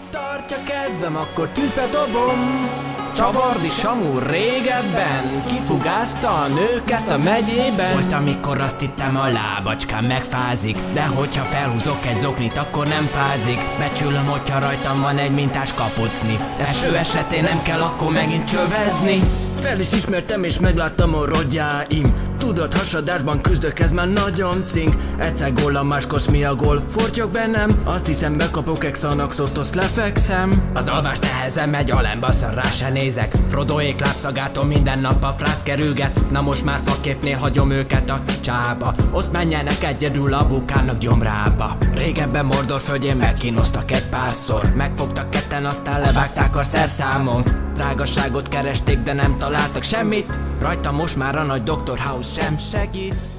Tartja kedvem, akkor tűzbe dobom. Csavardi Samu régebben kifugázta a nőket a megyében. Volt, amikor azt hittem, a lábacskám megfázik, de hogyha felhúzok egy zoknit, akkor nem fázik. Becsülöm, hogyha rajtam van egy mintás kapucni. Eső esetén nem kell akkor megint csövezni. Fel is ismertem és megláttam a rogyáim. Tudod, hasadásban küzdök, ez már nagyon cink. Egyszer góla, máskor mi a gól, fortyog bennem. Azt hiszem, bekapok Exanaxot, azt lefekszem. Az alvás nehezen megy, a lembaszar rá se nézek. Frodoék lábszagától minden nap a frász kerülget. Na most már faképnél hagyom őket a csába. Azt menjenek egyedül a vulkánnak gyomrába. Régebben Mordor földjén megkínoztak egy párszor. Megfogtak ketten, aztán levágták a szerszámon. Drágaságot keresték, de nem találtak semmit. Rajta most már a nagy Dr. House sem segít.